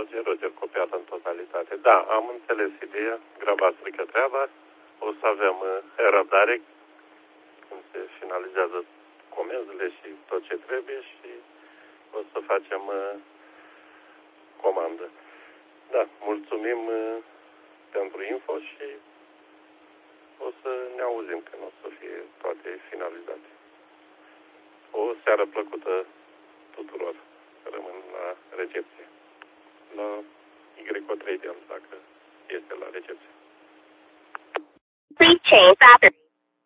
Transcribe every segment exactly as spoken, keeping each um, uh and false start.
Roger, Roger, copiată în totalitate. Da, am înțeles ideea, graba strică treaba, o să avem uh, răbdare când se finalizează comenzile și tot ce trebuie și o să facem uh, comandă. Da, mulțumim uh, pentru info și o să ne auzim când o să fie toate finalizate. O seară plăcută tuturor. Rămân la recepție. La Y O trei de dacă este la recepție. Please change battery.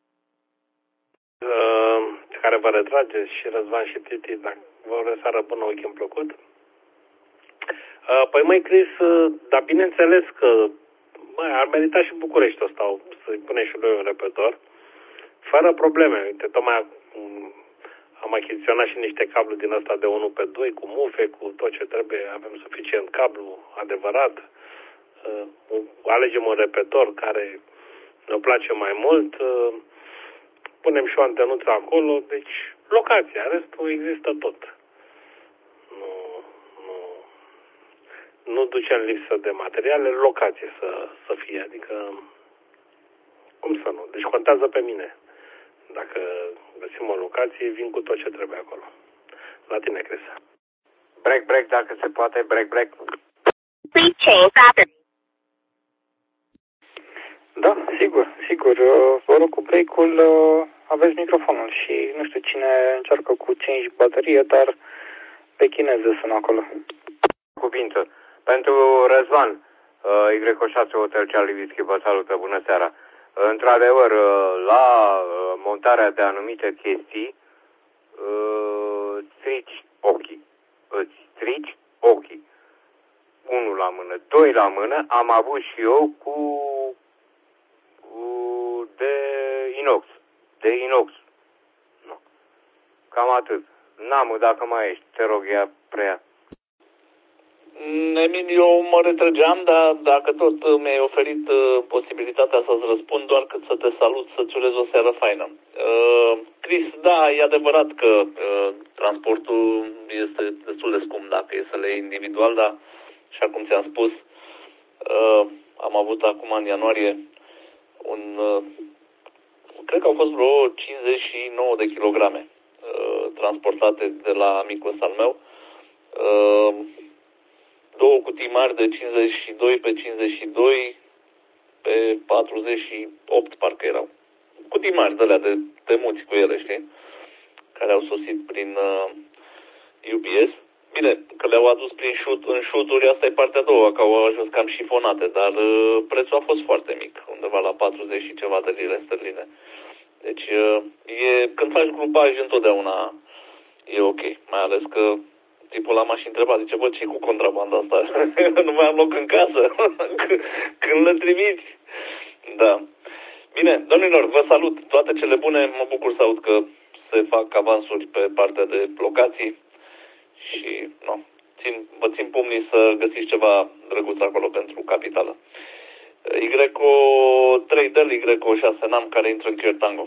Uh, care vă retrageți și Răzvan și Titi, dacă vă urez seară bună, weekend plăcut. Uh, păi măi, Chris, uh, dar bineînțeles că măi, ar merita și București ăsta să-i pune și lui un repetor. Fără probleme. Uite, tocmai um, am achiziționat și niște cablu din ăsta de unu pe doi, cu mufe, cu tot ce trebuie. Avem suficient cablu adevărat. Uh, alegem un repetor care ne place mai mult. Uh, punem și o antenuță acolo. Deci, locația. Restul există tot. Nu, nu, nu ducem lipsă de materiale. Locație să, să fie. Adică, cum să nu? Deci contează pe mine. Dacă găsim o locație, vin cu tot ce trebuie acolo. La tine, Chris. Break, break, dacă se poate, break, break. Please change battery. Da, sigur, sigur. Vă rog, cu break-ul aveți microfonul și nu știu cine încearcă cu change baterie, dar pe chineză sunt acolo. Cuvinte. Pentru Răzvan, Y O șase Hotel Charlie Whiskey, vă salută, bună seara. Într-adevăr, la montarea de anumite chestii, îți strici ochii. Îți strici ochii. Unul la mână, doi la mână, am avut și eu cu, cu de inox. De inox. Nu. Cam atât. N-am, dacă mai ești, te rog, ia prea. Emil, eu mă retrăgeam, dar dacă tot mi-ai oferit uh, posibilitatea să-ți răspund, doar cât să te salut, să-ți urez o seară faină. Uh, Chris, da, e adevărat că uh, transportul este destul de scump dacă e să le iei individual, dar, așa cum ți-am spus, uh, am avut acum în ianuarie un, uh, cred că au fost vreo cincizeci și nouă de kilograme uh, transportate de la amicul ăsta al meu. Uh, două cutii mari de cincizeci și doi pe cincizeci și doi pe patruzeci și opt parcă erau. Cutii mari de alea de, de muți cu ele, știi? Care au sosit prin uh, U P S. Bine, că le-au adus prin șut, în șuturi, asta e partea a doua, că au ajuns cam șifonate, dar uh, prețul a fost foarte mic, undeva la patruzeci și ceva de lire sterline. Deci, uh, e, când faci grupaj, întotdeauna e ok, mai ales că tipul ăla m-aș întreba, zice, bă, ce-i cu contrabanda asta? Nu mai am loc în casă. Când le trimiți? Da. Bine, domnilor, vă salut. Toate cele bune. Mă bucur să aud că se fac avansuri pe partea de locații. Și, nu, țin, vă țin pumnii să găsiți ceva drăguț acolo pentru capitală. Y O trei Del, Y O șase Nam, care intră în Q R Tango.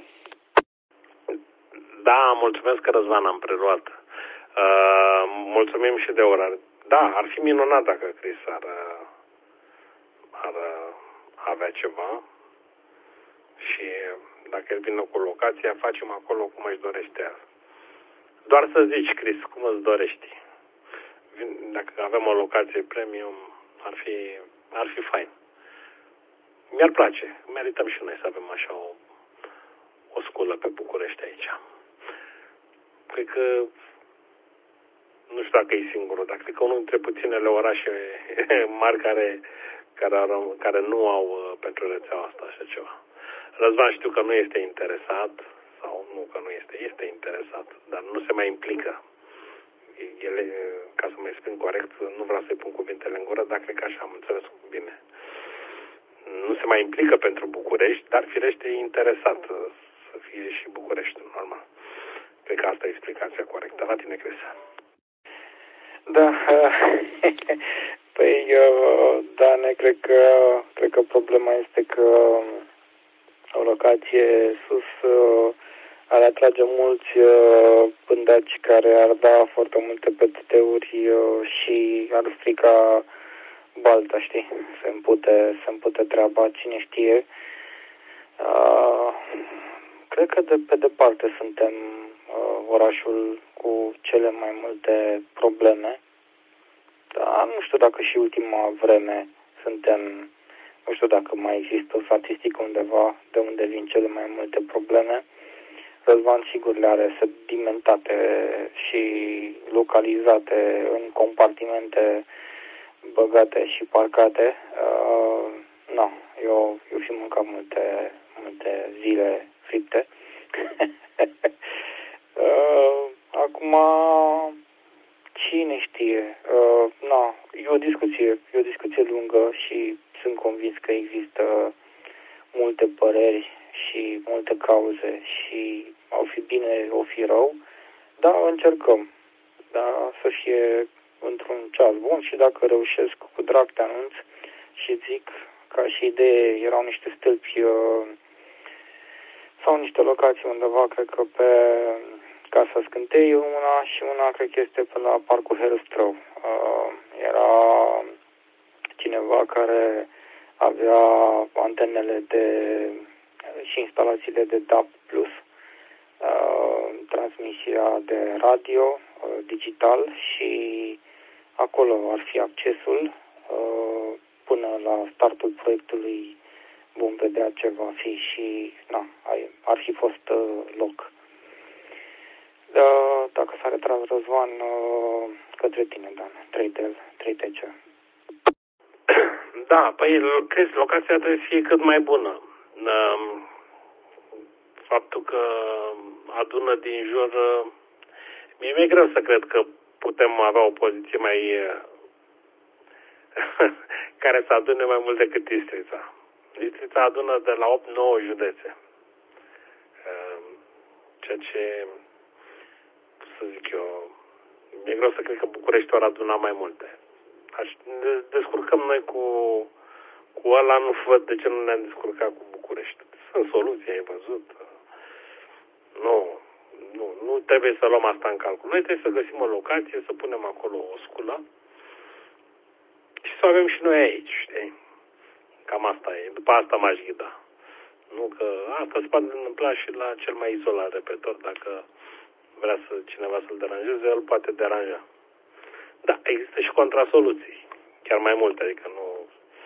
Da, mulțumesc că Răzvan am preluat. Uh, mulțumim și de orare. Da, ar fi minunat dacă Chris ar, ar avea ceva și dacă el vine cu locația, facem acolo cum își dorește el. Doar să zici, Chris, cum îți dorești. Dacă avem o locație premium, ar fi, ar fi fain. Mi-ar place. Merităm și noi să avem așa o, o sculă pe București aici. Cred că nu știu dacă e singurul, dar cred că unul dintre puținele orașe mari care, care, au, care nu au pentru rețeaua asta așa ceva. Răzvan știu că nu este interesat, sau nu că nu este, este interesat, dar nu se mai implică. Ele, ca să mă exprim corect, nu vreau să-i pun cuvintele în gură, dar cred că așa am înțeles bine. Nu se mai implică pentru București, dar firește e interesat să fie și București, normal. Cred că asta e explicația corectă. La tine, Chris. Da, păi, da, ne cred că, cred că problema este că o locație sus ar atrage mulți pândaci care ar da foarte multe P T T-uri și ar strica balta, știi? Se împute, se împute treaba, cine știe. Uh, cred că de pe departe suntem uh, orașul cu cele mai multe probleme. Dar nu știu dacă și ultima vreme suntem, nu știu dacă mai există o statistică undeva de unde vin cele mai multe probleme. Răzvan sigur le are sedimentate și localizate în compartimente băgate și parcate. Uh, no, eu, eu fi mâncat multe, multe zile fripte. uh, acum, cine știe? Uh, no, e o discuție, e o discuție lungă și sunt convins că există multe păreri și multe cauze și au fi bine, o fi rău, dar încercăm. Dar să fie într-un ceas bun și dacă reușesc, cu drag te anunț și zic, ca și idee, erau niște stâlpi uh, sau niște locații undeva, cred că pe Casa Scânteiu una și una cred că este pe la Parcul Herăstrău. Uh, era cineva care avea antenele de și instalațiile de D A B plus, uh, transmisia de radio uh, digital și acolo ar fi accesul uh, până la startul proiectului. Vom vedea ce va fi și na, ar fi fost uh, loc. Uh, dacă s-a retras Răzvan, uh, către tine, Dan, trei T C. Da, păi, crezi, locația trebuie să fie cât mai bună. Faptul că adună din jur, mie mi-e greu să cred că putem avea o poziție mai care să adune mai mult decât Istrița. Istrița adună de la opt nouă județe. Ceea ce, să zic eu, mi-e greu să cred că București ar aduna mai multe. Aș, ne descurcăm noi cu, cu ăla, nu văd de ce nu ne-am descurcat cu București. Sunt soluții, ai văzut. Nu, nu, nu trebuie să luăm asta în calcul. Noi trebuie să găsim o locație, să punem acolo o sculă și să o avem și noi aici, știi? Cam asta e. După asta m-aș ghida. Nu că asta se poate întâmpla și la cel mai izolat repetitor. Dacă vrea să cineva să-l deranjeze, el poate deranja. Da, există și contrasoluții. Chiar mai multe, adică nu...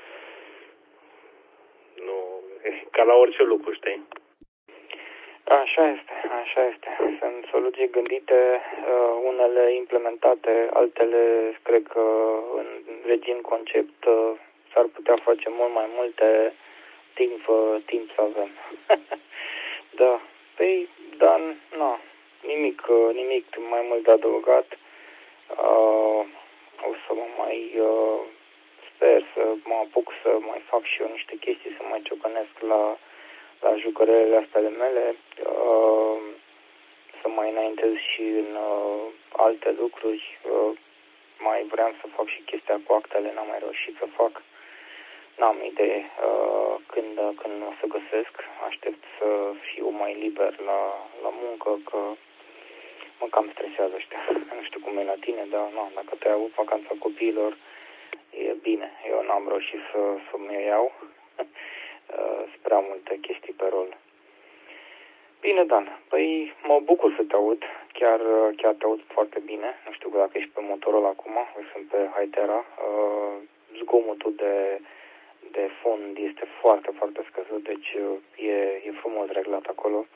Nu... Ca la orice lucru, știi? Așa este, așa este. Sunt soluții gândite, unele implementate, altele, cred că în regim concept s-ar putea face mult mai multe timp, timp să avem. Da, păi, dar, nu, nimic, nimic mai mult de adăugat. Uh, o să mă mai uh, sper să mă apuc să mai fac și eu niște chestii, să mai ciocănesc la, la jucărele astea ale mele, uh, să mai înaintez și în uh, alte lucruri. Uh, mai vreau să fac și chestia cu actele, n-am mai reușit să fac. N-am idee uh, când, când o să găsesc. Aștept să fiu mai liber la, la muncă, că mă cam stresează ăștia. Nu știu cum e la tine, dar na, dacă te-ai avut vacanța copiilor, e bine. Eu n-am reușit să, să-mi iau. Sunt prea multe chestii pe rol. Bine, Dan, păi mă bucur să te aud. Chiar, chiar te aud foarte bine. Nu știu dacă ești pe Motorola acum, eu sunt pe Hytera. Zgomotul de, de fond este foarte, foarte scăzut, deci e, e frumos reglat acolo.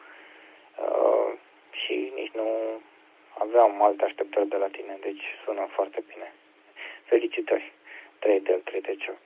Și nici nu aveam alte așteptări de la tine, deci sună foarte bine. Felicitări. trei de trei de ce.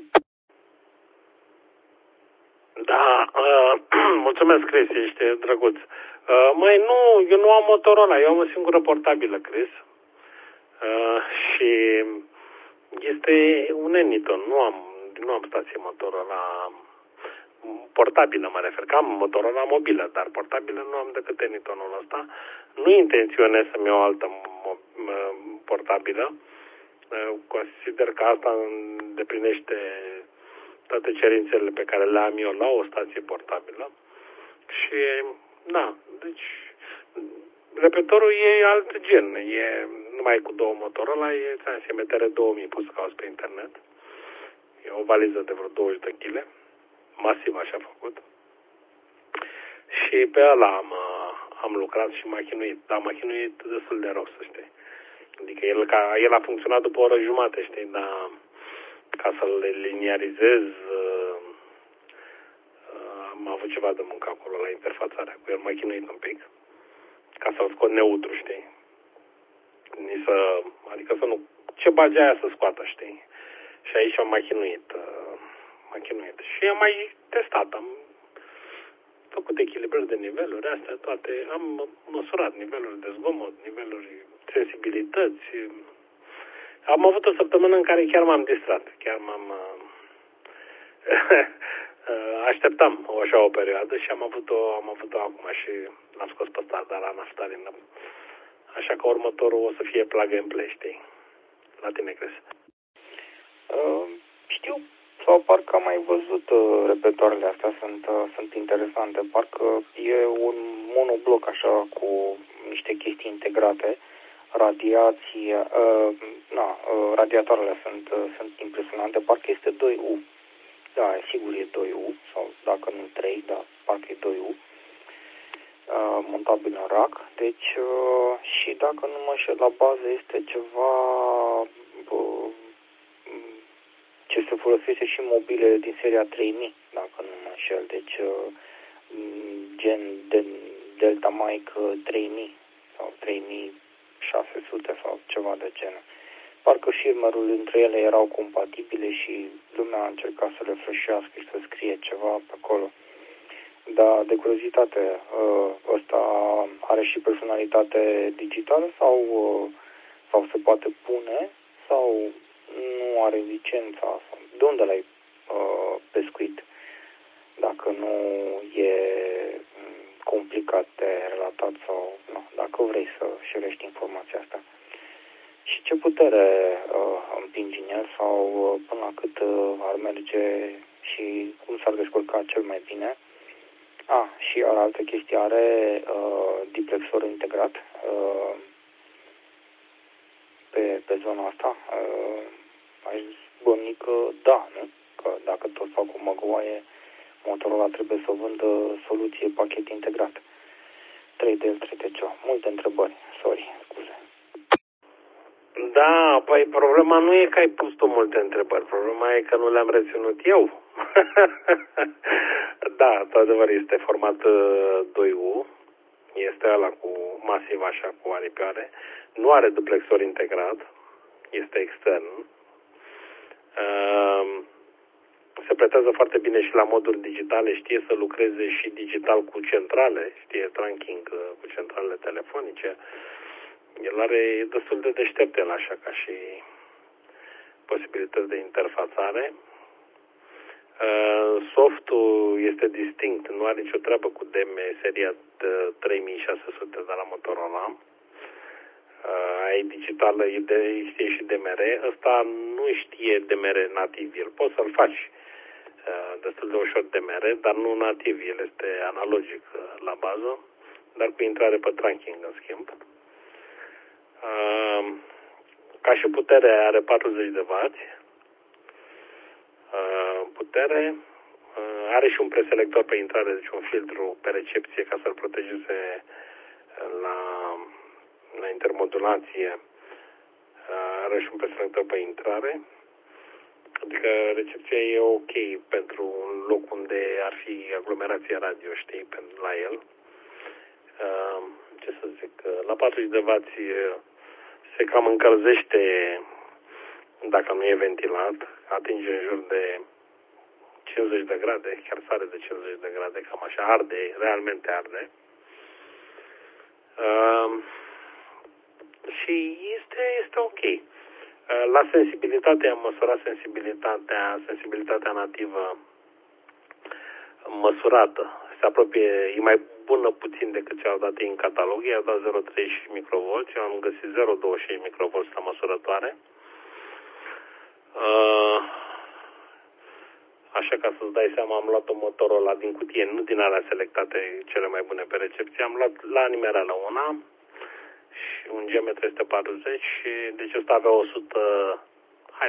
Da, uh, mulțumesc, Chris, ești drăguț. Uh, mai nu, eu nu am Motorola, eu am o singură portabilă, Chris. Uh, și este un Eniton, nu am, nu am stație Motorola portabilă, mă refer, că am Motorola mobilă, dar portabilă nu am decât Enitonul ăsta. Nu intenționez să-mi iau o altă portabilă. Consider că asta îndeplinește toate cerințele pe care le am eu la o stație portabilă. Și, da, deci, repetorul e alt gen. E numai cu două Motorola, e ți-am S M T R două mii, poți să cauți pe internet. E o valiză de vreo douăzeci de kilograme, masiv așa făcut. Și pe ăla am, am lucrat și m-a chinuit, dar m-a chinuit destul de rău, să știi. Adică el, ca, el a funcționat după o oră jumate, știi, dar ca să-l liniarizez, uh, uh, am avut ceva de muncă acolo la interfațarea cu el, m-a chinuit un pic, ca să-l scot neutru, știi. Ni să, adică să nu, ce bage aia să scoată, știi. Și aici m-a chinuit, uh, m-a chinuit. Și am mai testat, am făcut echilibrări de niveluri, astea toate, am măsurat niveluri de zgomot, niveluri, sensibilități. Am avut o săptămână în care chiar m-am distrat, chiar m-am... așteptam o așa o perioadă și am avut-o, am avut-o acum și l-am scos pe ăsta, dar la naftalin. Așa că următorul o să fie plug and play, știi? La tine crezi? Uh, știu, sau parcă am mai văzut uh, repetoarele astea, sunt, uh, sunt interesante. Parcă e un monobloc așa cu niște chestii integrate. Radiații, uh, na, uh, radiatoarele sunt, uh, sunt impresionante. Parcă este doi U. Da, sigur e doi U, sau dacă nu trei, dar parcă e doi U. Uh, montabil în rack. Deci, uh, și dacă nu mă înșel, la bază este ceva uh, ce se folosește și mobile din seria trei mii, dacă nu mă înșel. Deci, uh, gen de Delta Mic trei mii sau trei mii șase sute sau ceva de genul. Parcă firmărul între ele erau compatibile și lumea a încercat să le frășească și să scrie ceva pe acolo. Dar, de curiozitate, ăsta are și personalitate digitală sau, sau se poate pune sau nu are licența? De unde l-ai pescuit? Dacă nu e complicat de relatat sau nu, dacă vrei să șirești informația asta. Și ce putere uh, împingi în el sau uh, până la cât uh, ar merge și cum s-ar descurca cel mai bine. A, și are altă chestie, are uh, diplexor integrat uh, pe, pe zona asta. Uh, aș băni că da, nu? Că dacă tot fac o măgoaie, Motorola trebuie să vândă soluție pachet integrat. trei D L, trei T C O. Multe întrebări. Sorry, scuze. Da, păi problema nu e că ai pus tu multe întrebări. Problema e că nu le-am reținut eu. Da, într-adevăr, este format doi U. Este ăla cu masiv așa cu aripioare. Nu are duplexor integrat. Este extern. Uh, Se pretează foarte bine și la moduri digitale, știe să lucreze și digital cu centrale, știe trunking cu centralele telefonice. El are destul de deștept el așa ca și posibilități de interfațare. Softul este distinct, nu are nicio treabă cu D M seria trei mii șase sute de la Motorola. Ai digitală, știe și D M R. Ăsta nu știe D M R nativ, el poți să-l faci destul de ușor D M R, dar nu nativ, el este analogic la bază, dar cu intrare pe trunking în schimb. Ca și putere are patruzeci de watt. Putere are și un preselector pe intrare, deci un filtru pe recepție ca să-l protejeze la, la intermodulație. Are și un preselector pe intrare. Adică recepția e ok pentru un loc unde ar fi aglomerația radio, știi, la el. Ce să zic, la patruzeci de watt se cam încălzește dacă nu e ventilat, atinge în jur de cincizeci de grade, chiar sare de cincizeci de grade, cam așa, arde, realmente arde. Uh, și este, este ok. Uh, la sensibilitate am măsurat sensibilitatea, sensibilitatea nativă măsurată. Se apropie, e mai bună puțin decât ce au dat ei în catalog. Ei au dat zero virgulă treizeci microvolți, eu am găsit zero virgulă douăzeci și cinci microvolți la măsurătoare. Uh, așa ca să-ți dai seama, am luat o Motorola din cutie, nu din alea selectate cele mai bune pe recepție, am luat la nimerală una și un G M trei sute patruzeci, deci ăsta avea o sută